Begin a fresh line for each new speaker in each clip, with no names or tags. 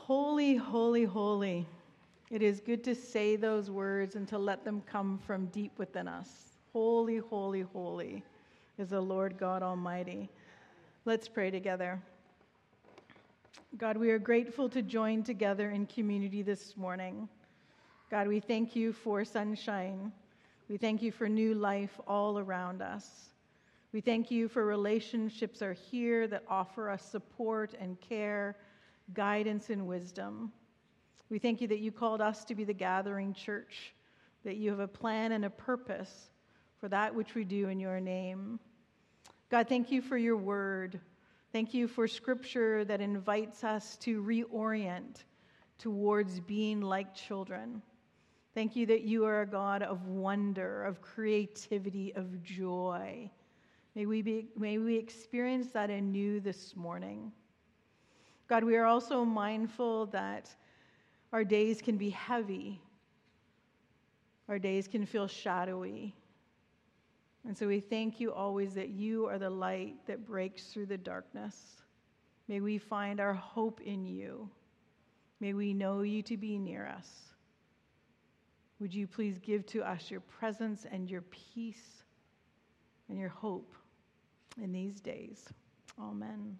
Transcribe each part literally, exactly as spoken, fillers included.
Holy, holy, holy. It is good to say those words and to let them come from deep within us. Holy, holy, holy is the Lord God Almighty. Let's pray together. God, we are grateful to join together in community this morning. God, we thank you for sunshine. We thank you for new life all around us. We thank you for relationships are here that offer us support and care, guidance and wisdom. We thank you that you called us to be the gathering church, that you have a plan and a purpose for that which we do in your name. God, thank you for your word. Thank you for scripture that invites us to reorient towards being like children. Thank you that you are a God of wonder, of creativity, of joy. May we be, may we experience that anew this morning. God, we are also mindful that our days can be heavy. Our days can feel shadowy. And so we thank you always that you are the light that breaks through the darkness. May we find our hope in you. May we know you to be near us. Would you please give to us your presence and your peace and your hope in these days. Amen.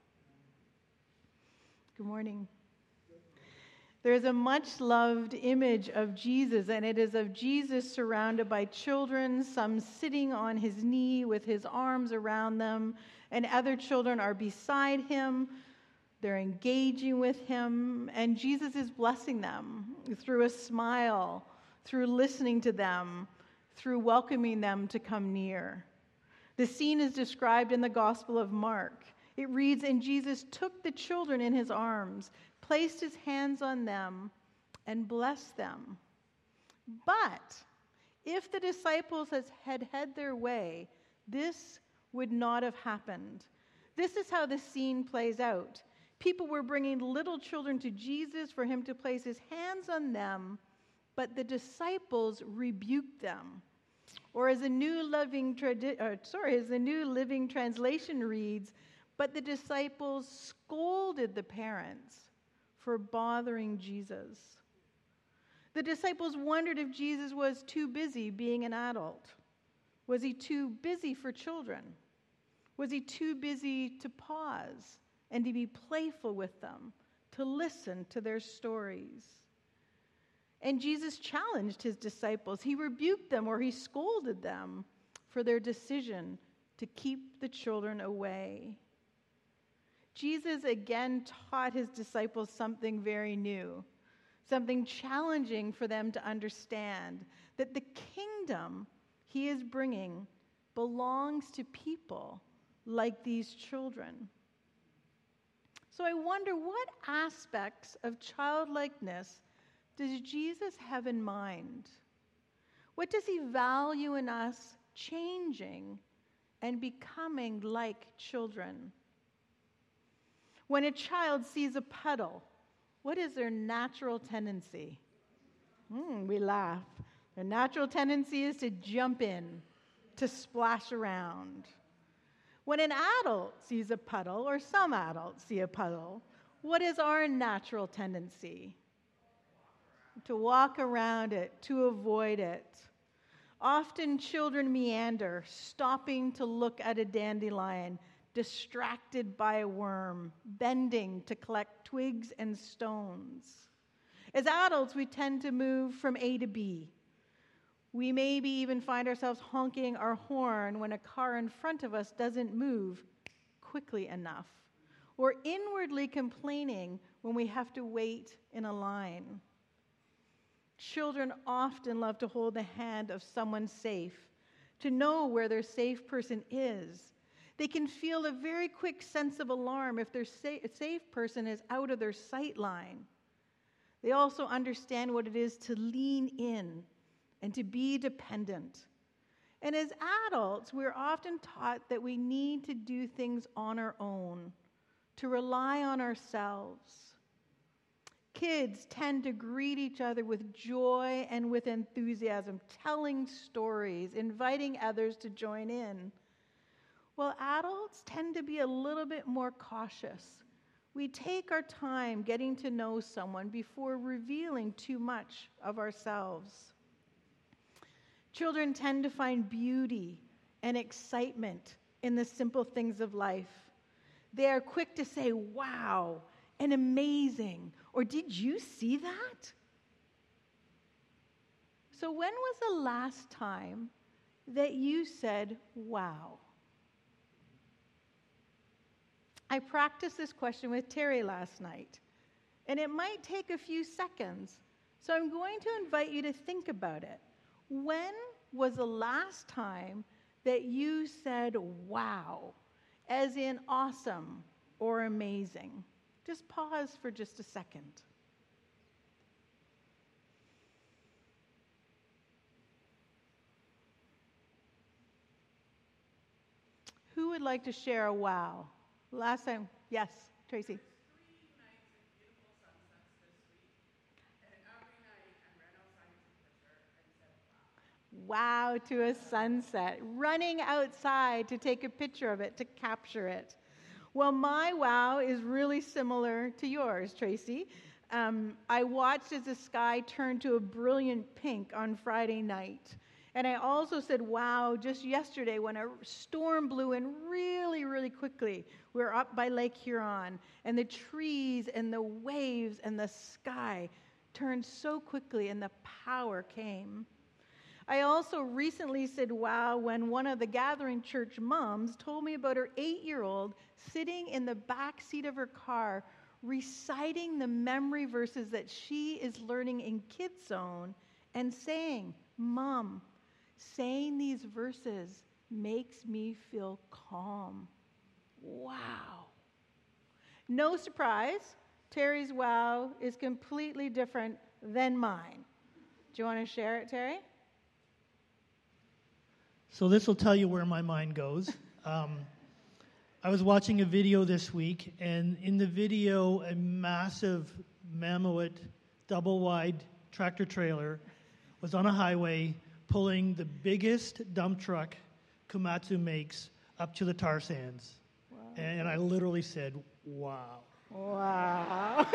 Good morning. There is a much-loved image of Jesus, and it is of Jesus surrounded by children, some sitting on his knee with his arms around them, and other children are beside him. They're engaging with him, and Jesus is blessing them through a smile, through listening to them, through welcoming them to come near. The scene is described in the Gospel of Mark. It reads, "And Jesus took the children in his arms, placed his hands on them, and blessed them. But if the disciples had had their way, this would not have happened." This is how the scene plays out. People were bringing little children to Jesus for him to place his hands on them, but the disciples rebuked them. Or as the New Living tradi- uh, sorry, as the New Living Translation reads, "But the disciples scolded the parents for bothering Jesus." The disciples wondered if Jesus was too busy being an adult. Was he too busy for children? Was he too busy to pause and to be playful with them, to listen to their stories? And Jesus challenged his disciples. He rebuked them or he scolded them for their decision to keep the children away. Jesus again taught his disciples something very new, something challenging for them to understand, that the kingdom he is bringing belongs to people like these children. So I wonder, what aspects of childlikeness does Jesus have in mind? What does he value in us changing and becoming like children? When a child sees a puddle, what is their natural tendency? Mm, we laugh. Their natural tendency is to jump in, to splash around. When an adult sees a puddle, or some adults see a puddle, what is our natural tendency? To walk around it, to avoid it. Often children meander, stopping to look at a dandelion, distracted by a worm, bending to collect twigs and stones. As adults, we tend to move from A to B. We maybe even find ourselves honking our horn when a car in front of us doesn't move quickly enough, or inwardly complaining when we have to wait in a line. Children often love to hold the hand of someone safe, to know where their safe person is. They can feel a very quick sense of alarm if their sa- safe person is out of their sight line. They also understand what it is to lean in and to be dependent. And as adults, we're often taught that we need to do things on our own, to rely on ourselves. Kids tend to greet each other with joy and with enthusiasm, telling stories, inviting others to join in. While adults tend to be a little bit more cautious. We take our time getting to know someone before revealing too much of ourselves. Children tend to find beauty and excitement in the simple things of life. They are quick to say, wow, and amazing, or did you see that? So when was the last time that you said, wow? I practiced this question with Terry last night, and it might take a few seconds. So I'm going to invite you to think about it. When was the last time that you said, wow, as in awesome or amazing? Just pause for just a second. Who would like to share a wow? Last time, yes, Tracy. Wow to a sunset, running outside to take a picture of it, to capture it. Well, my wow is really similar to yours, Tracy. Um, I watched as the sky turned to a brilliant pink on Friday night. And I also said, wow, just yesterday when a storm blew in really, really quickly. We were up by Lake Huron, and the trees and the waves and the sky turned so quickly, and the power came. I also recently said, wow, when one of the Gathering Church moms told me about her eight-year-old sitting in the back seat of her car, reciting the memory verses that she is learning in Kids Zone and saying, Mom, saying these verses makes me feel calm. Wow. No surprise, Terry's wow is completely different than mine. Do you want to share it, Terry?
So this will tell you where my mind goes. Um, I was watching a video this week, and in the video, a massive Mammoet double-wide tractor trailer was on a highway pulling the biggest dump truck Komatsu makes up to the tar sands. Wow. And I literally said, wow.
Wow.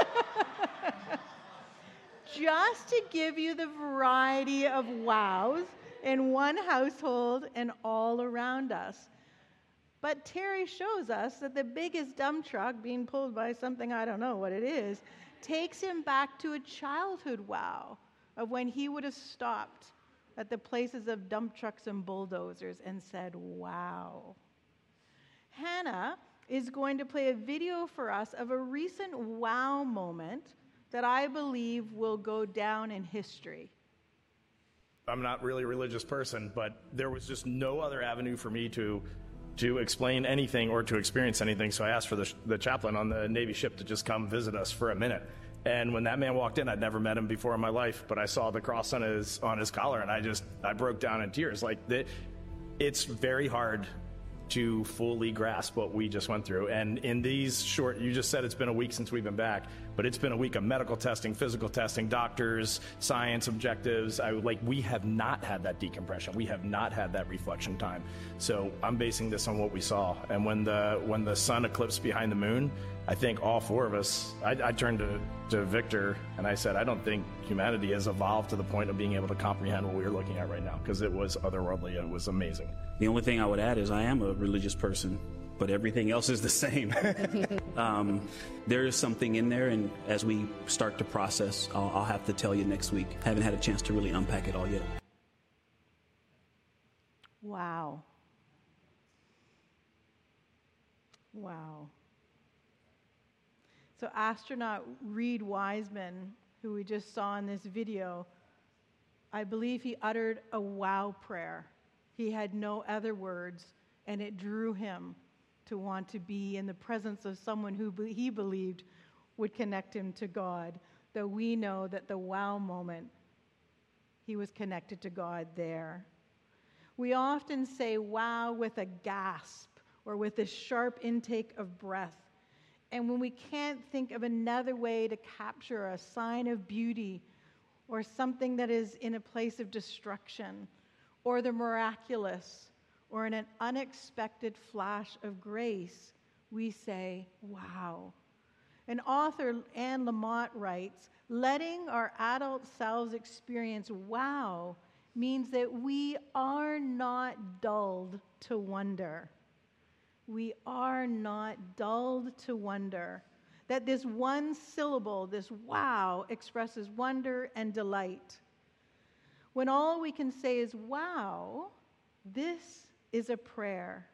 Just to give you the variety of wows in one household and all around us. But Terry shows us that the biggest dump truck being pulled by something, I don't know what it is, takes him back to a childhood wow of when he would have stopped at the places of dump trucks and bulldozers and said, wow. Hannah is going to play a video for us of a recent wow moment that I believe will go down in history.
I'm not really a religious person, but there was just no other avenue for me to to explain anything or to experience anything, so I asked for the, the chaplain on the Navy ship to just come visit us for a minute. And when that man walked in, I'd never met him before in my life, but I saw the cross on his on his collar, and I just, I broke down in tears. Like, the, it's very hard to fully grasp what we just went through. And in these short, you just said it's been a week since we've been back, but it's been a week of medical testing, physical testing, doctors, science objectives. I like, we have not had that decompression. We have not had that reflection time. So I'm basing this on what we saw. And when the when the sun eclipsed behind the moon, I think all four of us, I, I turned to, to Victor and I said, I don't think humanity has evolved to the point of being able to comprehend what we were looking at right now, because it was otherworldly. It was amazing.
The only thing I would add is I am a religious person, but everything else is the same. um, there is something in there, and as we start to process, I'll, I'll have to tell you next week. I haven't had a chance to really unpack it all yet.
Wow. Wow. So astronaut Reed Wiseman, who we just saw in this video, I believe he uttered a wow prayer. He had no other words, and it drew him to want to be in the presence of someone who he believed would connect him to God, though we know that the wow moment, he was connected to God there. We often say wow with a gasp or with a sharp intake of breath. And when we can't think of another way to capture a sign of beauty or something that is in a place of destruction or the miraculous or in an unexpected flash of grace, we say, wow. And author Anne Lamott writes, letting our adult selves experience wow means that we are not dulled to wonder. We are not dulled to wonder. That this one syllable, this wow, expresses wonder and delight. When all we can say is wow, this is a prayer.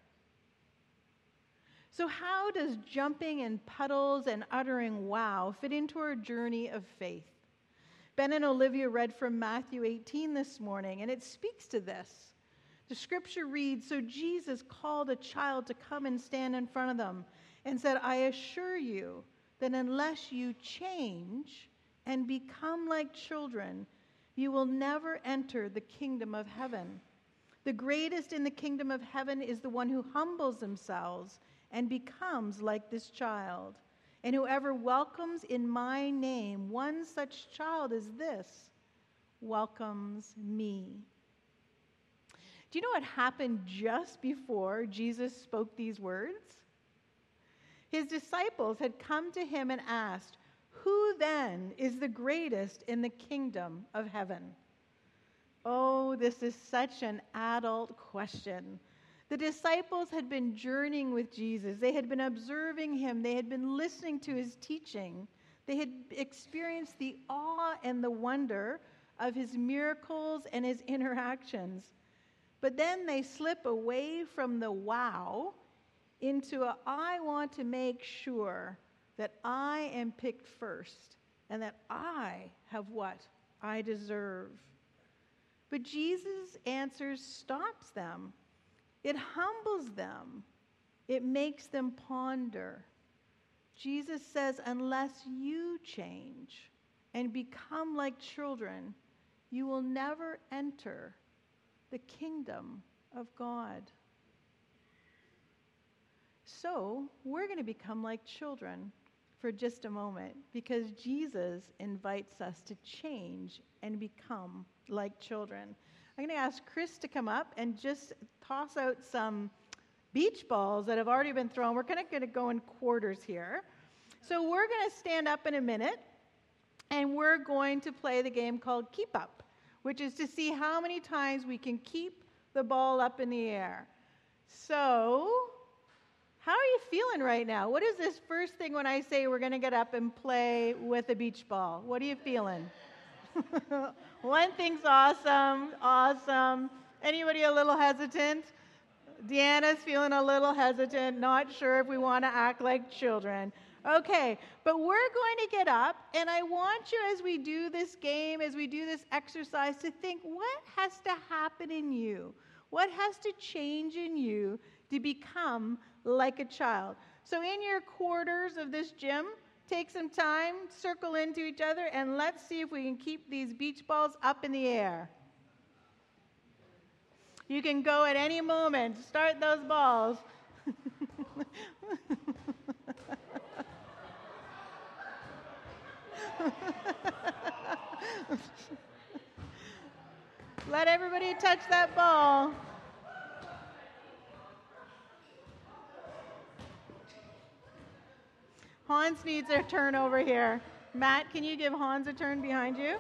So how does jumping in puddles and uttering wow fit into our journey of faith? Ben and Olivia read from Matthew eighteen this morning, and it speaks to this. The scripture reads, so Jesus called a child to come and stand in front of them and said, I assure you that unless you change and become like children, you will never enter the kingdom of heaven. The greatest in the kingdom of heaven is the one who humbles themselves and becomes like this child. And whoever welcomes in my name one such child as this welcomes me. Do you know what happened just before Jesus spoke these words? His disciples had come to him and asked, who then is the greatest in the kingdom of heaven? Oh, this is such an adult question. The disciples had been journeying with Jesus. They had been observing him. They had been listening to his teaching. They had experienced the awe and the wonder of his miracles and his interactions. But then they slip away from the wow into a, I want to make sure that I am picked first and that I have what I deserve. But Jesus' answer stops them. It humbles them. It makes them ponder. Jesus says, unless you change and become like children, you will never enter the kingdom of God. So, we're going to become like children for just a moment because Jesus invites us to change and become like children. I'm going to ask Chris to come up and just toss out some beach balls that have already been thrown. We're kind of going to go in quarters here. So we're going to stand up in a minute, and we're going to play the game called Keep Up, which is to see how many times we can keep the ball up in the air. So, how are you feeling right now? What is this first thing when I say we're going to get up and play with a beach ball? What are you feeling? One thing's awesome, awesome. Anybody a little hesitant? Deanna's feeling a little hesitant, not sure if we want to act like children. Okay, but we're going to get up, and I want you, as we do this game, as we do this exercise, to think, what has to happen in you? What has to change in you to become like a child? So in your quarters of this gym, take some time, circle into each other, and let's see if we can keep these beach balls up in the air. You can go at any moment. Start those balls. Let everybody touch that ball. Hans needs a turn over here. Matt, can you give Hans a turn behind you?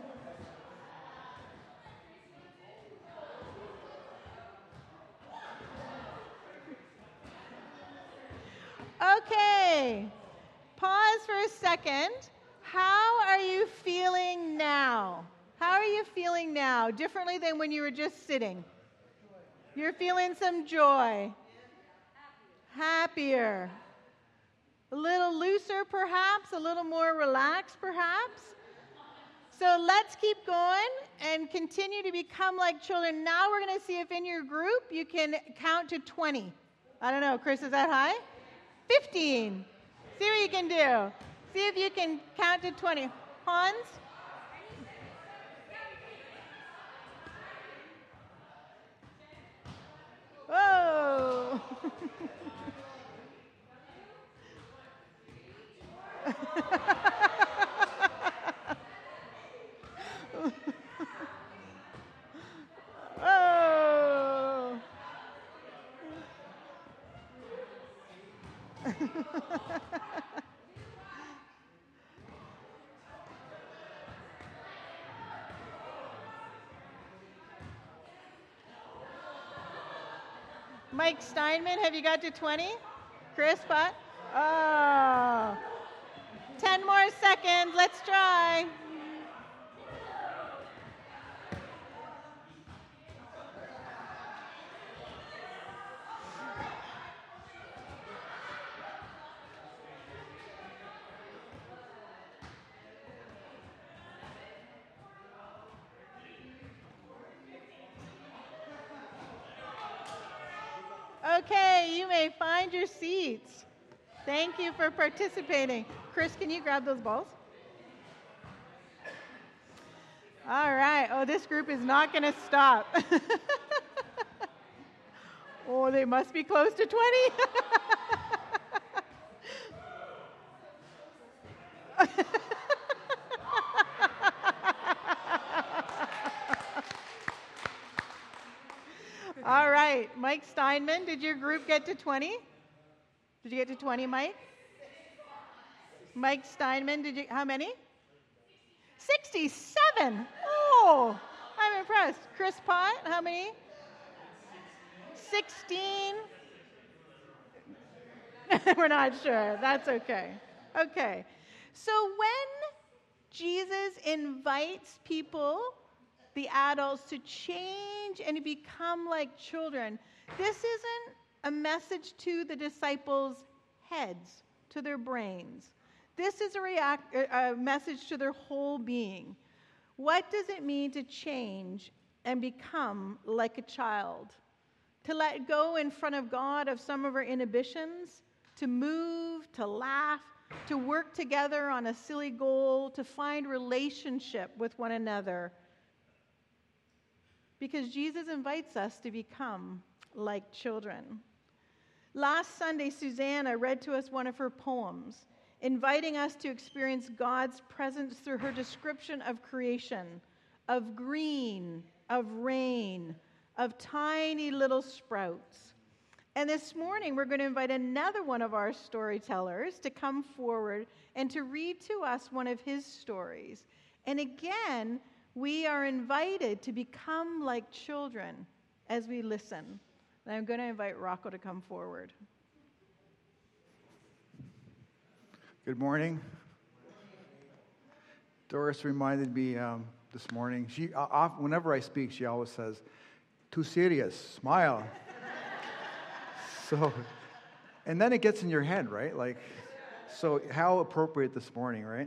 Okay. Pause for a second. How are you feeling now? How are you feeling now? Differently than when you were just sitting? You're feeling some joy. Happier. A little looser, perhaps, a little more relaxed, perhaps. So let's keep going and continue to become like children. Now we're going to see if in your group you can count to twenty. I don't know, Chris, is that high? fifteen. See what you can do. See if you can count to twenty. Hans? Whoa. Oh. Mike Steinman, have you got to twenty? Chris, what? Oh. ten more seconds. Let's try. Okay, you may find your seats. Thank you for participating. Chris, can you grab those balls? All right. Oh, this group is not going to stop. Oh, they must be close to twenty. All right. Mike Steinman, did your group get to twenty? Did you get to twenty, Mike? Mike Steinman, did you, how many? sixty-seven. Oh, I'm impressed. Chris Pott, how many? sixteen. We're not sure. That's okay. Okay. So when Jesus invites people, the adults, to change and to become like children, this isn't a message to the disciples' heads, to their brains. This is a, react, a message to their whole being. What does it mean to change and become like a child? To let go in front of God of some of our inhibitions, to move, to laugh, to work together on a silly goal, to find relationship with one another. Because Jesus invites us to become like children. Last Sunday, Susanna read to us one of her poems, inviting us to experience God's presence through her description of creation, of green, of rain, of tiny little sprouts. And this morning, we're going to invite another one of our storytellers to come forward and to read to us one of his stories. And again, we are invited to become like children as we listen. And I'm going to invite Rocco to come forward.
Good morning. Doris reminded me um, this morning, she, uh, whenever I speak, she always says, "Too serious, smile." So, and then it gets in your head, right? Like, so how appropriate this morning, right?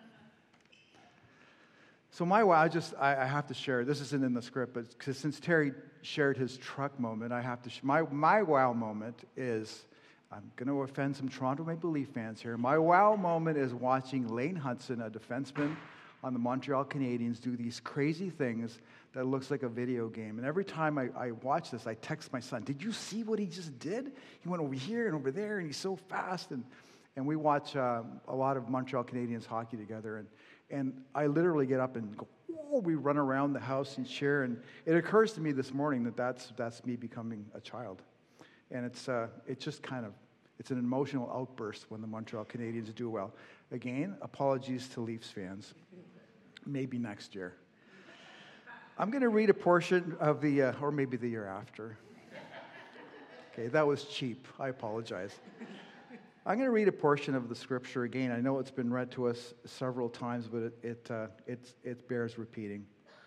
So my wow, I just, I, I have to share, this isn't in the script, but cause since Terry shared his truck moment, I have to, sh- my, my wow moment is, I'm going to offend some Toronto Maple Leaf fans here. My wow moment is watching Lane Hudson, a defenseman on the Montreal Canadiens, do these crazy things that looks like a video game. And every time I, I watch this, I text my son, "Did you see what he just did? He went over here and over there, and he's so fast." And and we watch um, a lot of Montreal Canadiens hockey together. And and I literally get up and go, "Whoa!" We run around the house and cheer. And it occurs to me this morning that that's that's me becoming a child. And it's uh, it's just kind of, it's an emotional outburst when the Montreal Canadiens do well. Again, apologies to Leafs fans. Maybe next year. I'm going to read a portion of the, uh, or maybe the year after. Okay, that was cheap. I apologize. I'm going to read a portion of the scripture again. I know it's been read to us several times, but it it uh, it, it bears repeating.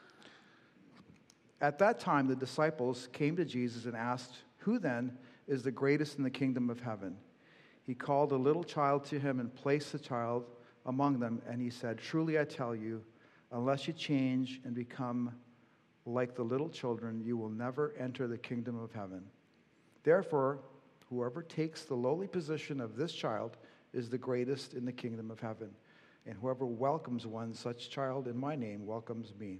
At that time, the disciples came to Jesus and asked, "Who then is the greatest in the kingdom of heaven?" He called a little child to him and placed the child among them, and he said, "Truly I tell you, unless you change and become like the little children, you will never enter the kingdom of heaven. Therefore, whoever takes the lowly position of this child is the greatest in the kingdom of heaven. And whoever welcomes one such child in my name welcomes me."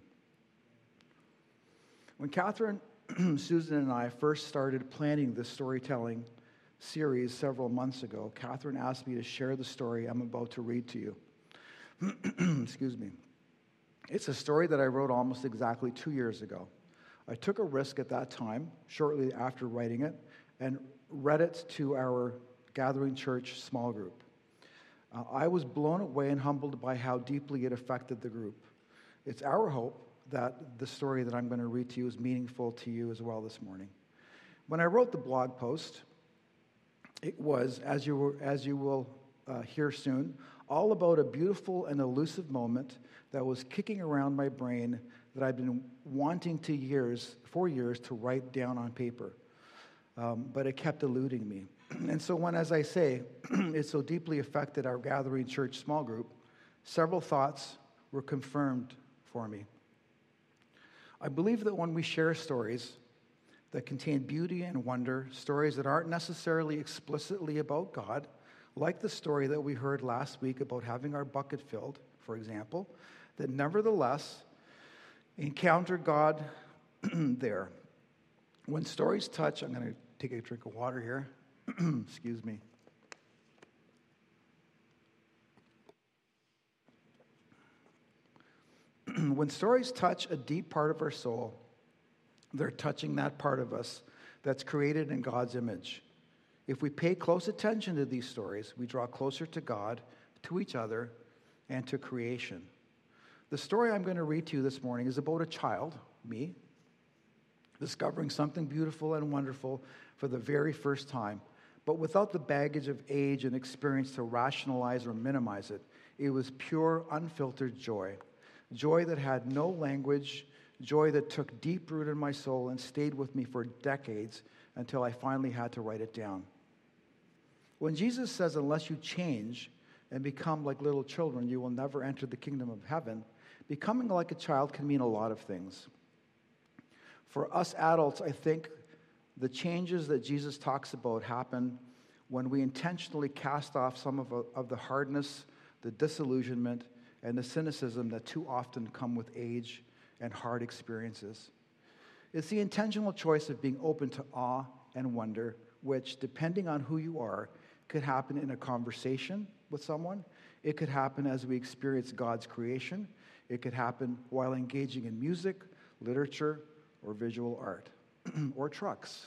When Catherine, Susan, and I first started planning this storytelling series several months ago, Catherine asked me to share the story I'm about to read to you. Excuse me. It's a story that I wrote almost exactly two years ago. I took a risk at that time, shortly after writing it, and read it to our Gathering Church small group. Uh, I was blown away and humbled by how deeply it affected the group. It's our hope that the story that I'm going to read to you is meaningful to you as well this morning. When I wrote the blog post, it was, as you, were, as you will uh, hear soon, all about a beautiful and elusive moment that was kicking around my brain that I've been wanting to years, for years, to write down on paper. Um, but it kept eluding me. And so when, as I say, it so deeply affected our gathering church small group, several thoughts were confirmed for me. I believe that when we share stories that contain beauty and wonder, stories that aren't necessarily explicitly about God, like the story that we heard last week about having our bucket filled, for example, that nevertheless encounter God there. When stories touch, I'm going to take a drink of water here. Excuse me. When stories touch a deep part of our soul, they're touching that part of us that's created in God's image. If we pay close attention to these stories, we draw closer to God, to each other, and to creation. The story I'm going to read to you this morning is about a child, me, discovering something beautiful and wonderful for the very first time, but without the baggage of age and experience to rationalize or minimize it. It was pure, unfiltered joy. Joy that had no language, joy that took deep root in my soul and stayed with me for decades until I finally had to write it down. When Jesus says, unless you change and become like little children, you will never enter the kingdom of heaven, becoming like a child can mean a lot of things. For us adults, I think the changes that Jesus talks about happen when we intentionally cast off some of, of the hardness, the disillusionment, and the cynicism that too often come with age and hard experiences. It's the intentional choice of being open to awe and wonder, which, depending on who you are, could happen in a conversation with someone. It could happen as we experience God's creation. It could happen while engaging in music, literature, or visual art, or trucks.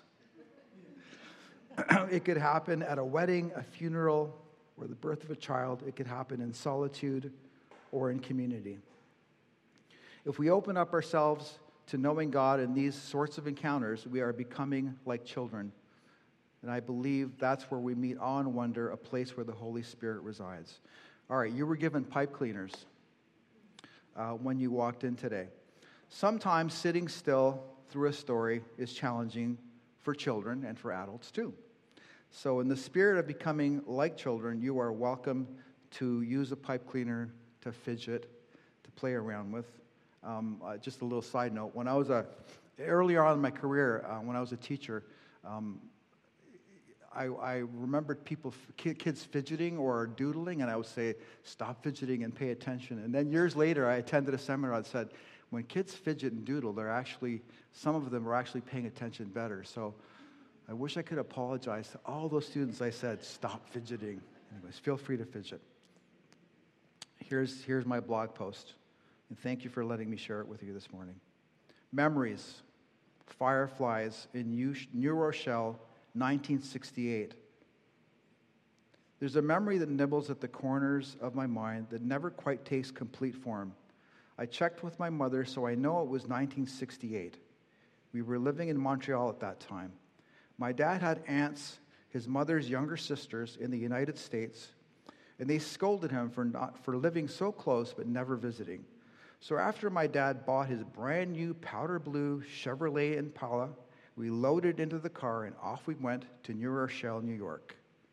It could happen at a wedding, a funeral, or the birth of a child. It could happen in solitude or in community. If we open up ourselves to knowing God in these sorts of encounters, we are becoming like children. And I believe that's where we meet awe and wonder, a place where the Holy Spirit resides. All right, you were given pipe cleaners uh, when you walked in today. Sometimes sitting still through a story is challenging for children and for adults too. So in the spirit of becoming like children, you are welcome to use a pipe cleaner, to fidget, to play around with. Um, uh, just a little side note, when I was a, earlier on in my career, uh, when I was a teacher, um, I, I remembered people, kids fidgeting or doodling, and I would say, stop fidgeting and pay attention. And then years later, I attended a seminar that said, when kids fidget and doodle, they're actually, some of them are actually paying attention better. So I wish I could apologize to all those students I said, stop fidgeting. Anyways, feel free to fidget. Here's, here's my blog post, and thank you for letting me share it with you this morning. Memories, Fireflies in New Rochelle, nineteen sixty-eight. There's a memory that nibbles at the corners of my mind that never quite takes complete form. I checked with my mother, so I know it was nineteen sixty-eight. We were living in Montreal at that time. My dad had aunts, his mother's younger sisters, in the United States, and they scolded him for not for living so close but never visiting. So after my dad bought his brand new powder blue Chevrolet Impala, we loaded into the car and off we went to New Rochelle, New York.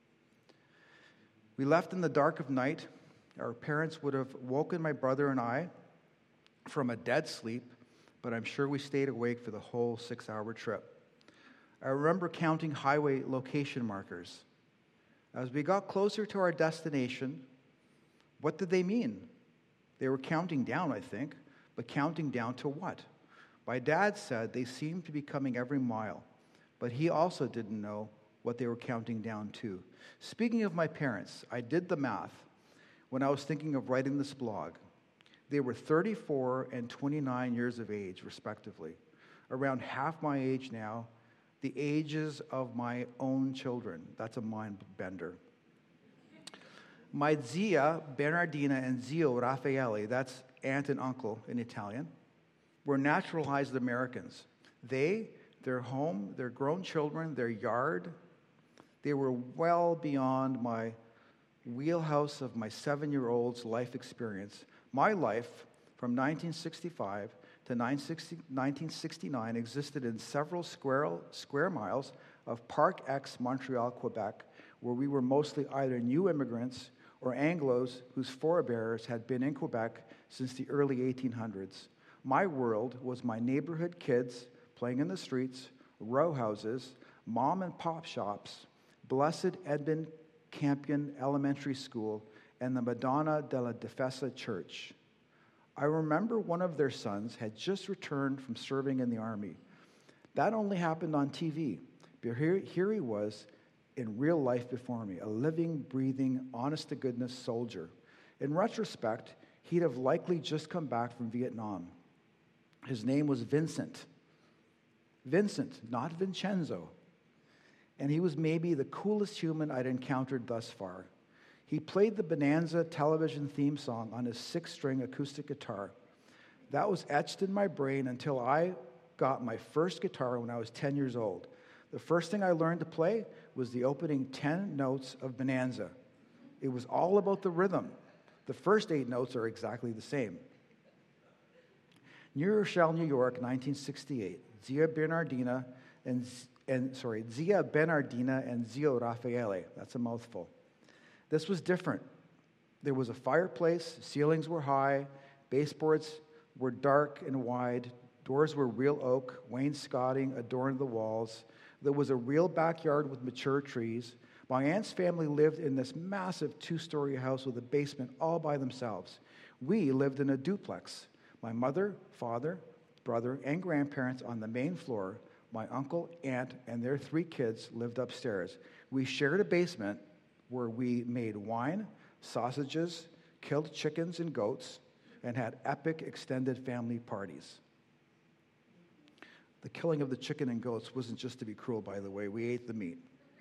We left in the dark of night. Our parents would have woken my brother and I from a dead sleep, but I'm sure we stayed awake for the whole six-hour trip. I remember counting highway location markers. As we got closer to our destination, what did they mean? They were counting down, I think, but counting down to what? My dad said they seemed to be coming every mile, but he also didn't know what they were counting down to. Speaking of my parents, I did the math when I was thinking of writing this blog. They were thirty-four and twenty-nine years of age, respectively, around half my age now, the ages of my own children. That's a mind bender. My zia Bernardina and zio Raffaele, that's aunt and uncle in Italian, were naturalized Americans. They, their home, their grown children, their yard. They were well beyond my wheelhouse of my seven-year-old's life experience. My life from nineteen sixty-five to nineteen sixty-nine existed in several square, square miles of Park X, Montreal, Quebec, where we were mostly either new immigrants or Anglos whose forebears had been in Quebec since the early eighteen hundreds. My world was my neighborhood kids playing in the streets, row houses, mom and pop shops, Blessed Edmund Campion Elementary School, and the Madonna della Difesa Church. I remember one of their sons had just returned from serving in the army. That only happened on T V, but here, here he was in real life before me, a living, breathing, honest-to-goodness soldier. In retrospect, he'd have likely just come back from Vietnam. His name was Vincent. Vincent, not Vincenzo. And he was maybe the coolest human I'd encountered thus far. He played the Bonanza television theme song on his six-string acoustic guitar. That was etched in my brain until I got my first guitar when I was ten years old. The first thing I learned to play was the opening ten notes of Bonanza. It was all about the rhythm. The first eight notes are exactly the same. New Rochelle, New York, nineteen sixty-eight. Zia Bernardina and, and sorry, Zia Bernardina and Zio Raffaele. That's a mouthful. This was different. There was a fireplace, ceilings were high, baseboards were dark and wide, doors were real oak, wainscoting adorned the walls. There was a real backyard with mature trees. My aunt's family lived in this massive two-story house with a basement all by themselves. We lived in a duplex. My mother, father, brother, and grandparents on the main floor. My uncle, aunt, and their three kids lived upstairs. We shared a basement where we made wine, sausages, killed chickens and goats, and had epic extended family parties. The killing of the chicken and goats wasn't just to be cruel, by the way. We ate the meat.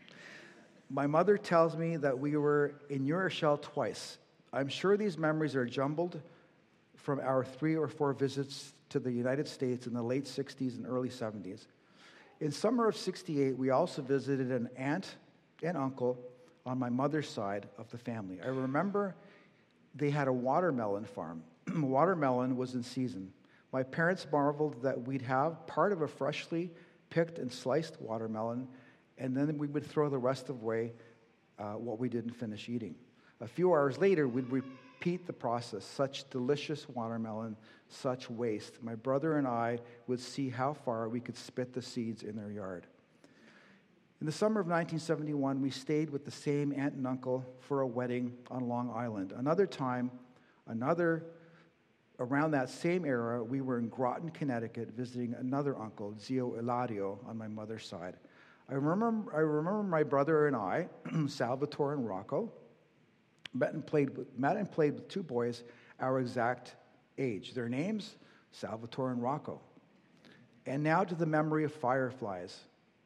My mother tells me that we were in New Rochelle twice. I'm sure these memories are jumbled from our three or four visits to the United States in the late sixties and early seventies. In summer of sixty-eight, we also visited an aunt and uncle on my mother's side of the family. I remember they had a watermelon farm. Watermelon was in season. My parents marveled that we'd have part of a freshly picked and sliced watermelon, and then we would throw the rest away uh, what we didn't finish eating. A few hours later, we'd repeat the process. Such delicious watermelon, such waste. My brother and I would see how far we could spit the seeds in their yard. In the summer of nineteen seventy-one, we stayed with the same aunt and uncle for a wedding on Long Island. Another time, another around that same era, we were in Groton, Connecticut, visiting another uncle, Zio Eladio, on my mother's side. I remember, I remember my brother and I, Salvatore and Rocco, met and played with, met and played with two boys our exact age. Their names, Salvatore and Rocco. And now to the memory of fireflies.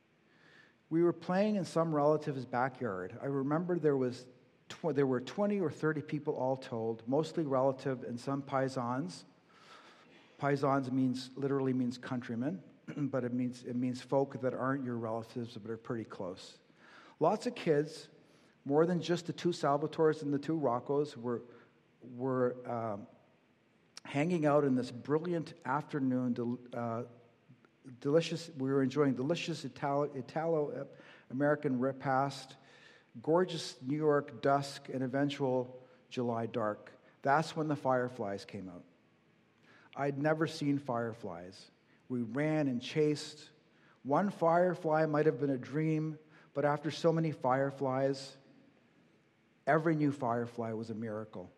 We were playing in some relative's backyard. I remember there was tw- there were twenty or thirty people all told, mostly relative and some paisans. Paisans means literally means countrymen, but it means it means folk that aren't your relatives but are pretty close. Lots of kids, more than just the two Salvatores and the two Roccos, were were um, hanging out in this brilliant afternoon. Del- uh, delicious. We were enjoying delicious Italo, Italo-American repast, gorgeous New York dusk, and eventual July dark. That's when the fireflies came out. I'd never seen fireflies. We ran and chased. One firefly might have been a dream, but after so many fireflies, every new firefly was a miracle.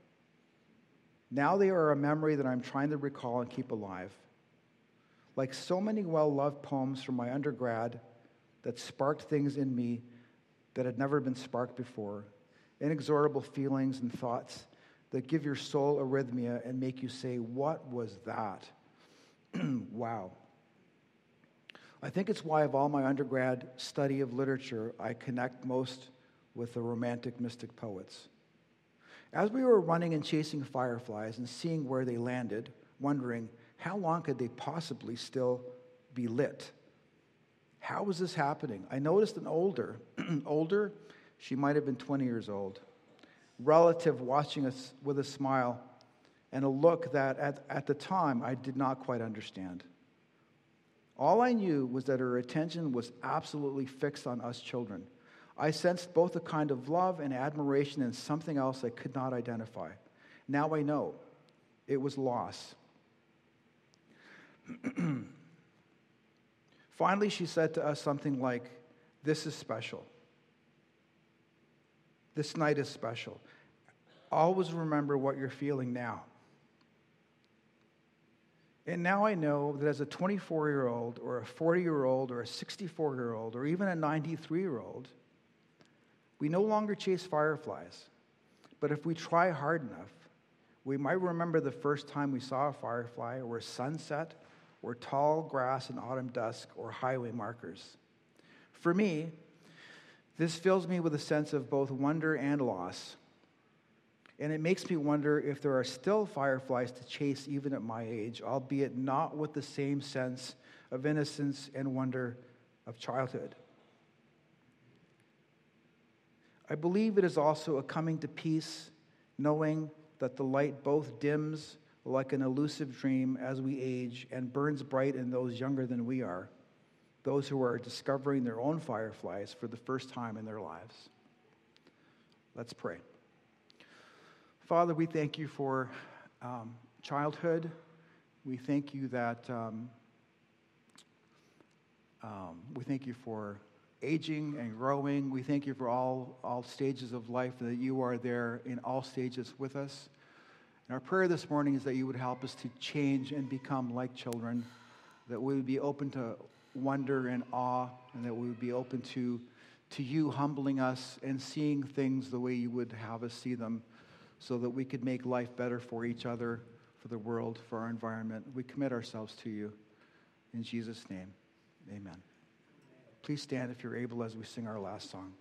Now they are a memory that I'm trying to recall and keep alive. Like so many well-loved poems from my undergrad that sparked things in me that had never been sparked before, inexorable feelings and thoughts that give your soul arrhythmia and make you say, what was that? Wow. I think it's why of all my undergrad study of literature, I connect most with the romantic mystic poets. As we were running and chasing fireflies and seeing where they landed, wondering, how long could they possibly still be lit? How was this happening? I noticed an older, older, she might have been twenty years old, relative watching us with a smile and a look that at, at the time I did not quite understand. All I knew was that her attention was absolutely fixed on us children. I sensed both a kind of love and admiration and something else I could not identify. Now I know. It was loss. Finally, she said to us something like, "This is special. This night is special. Always remember what you're feeling now." And now I know that as a twenty-four-year-old or a forty-year-old or a sixty-four-year-old or even a ninety-three-year-old, we no longer chase fireflies. But if we try hard enough, we might remember the first time we saw a firefly or a sunset or tall grass in autumn dusk or highway markers. For me, this fills me with a sense of both wonder and loss. And it makes me wonder if there are still fireflies to chase even at my age, albeit not with the same sense of innocence and wonder of childhood. I believe it is also a coming to peace, knowing that the light both dims like an elusive dream as we age and burns bright in those younger than we are, those who are discovering their own fireflies for the first time in their lives. Let's pray. Father, we thank you for um, childhood. We thank you that um, um, we thank you for aging and growing. We thank you for all, all stages of life, that you are there in all stages with us. And our prayer this morning is that you would help us to change and become like children, that we would be open to wonder and awe, and that we would be open to, to you humbling us and seeing things the way you would have us see them, so that we could make life better for each other, for the world, for our environment. We commit ourselves to you. In Jesus' name, amen. Please stand if you're able as we sing our last song.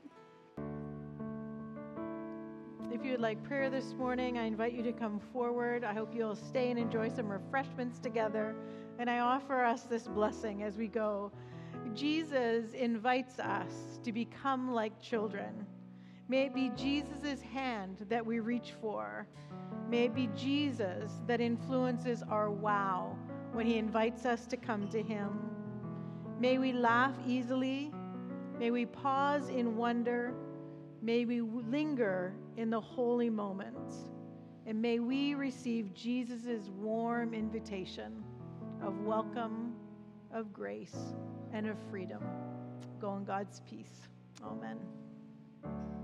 If you would like prayer this morning, I invite you to come forward. I hope you'll stay and enjoy some refreshments together. And I offer us this blessing as we go. Jesus invites us to become like children. May it be Jesus' hand that we reach for. May it be Jesus that influences our wow when he invites us to come to him. May we laugh easily. May we pause in wonder. May we linger in the holy moments. And may we receive Jesus' warm invitation of welcome, of grace, and of freedom. Go in God's peace. Amen.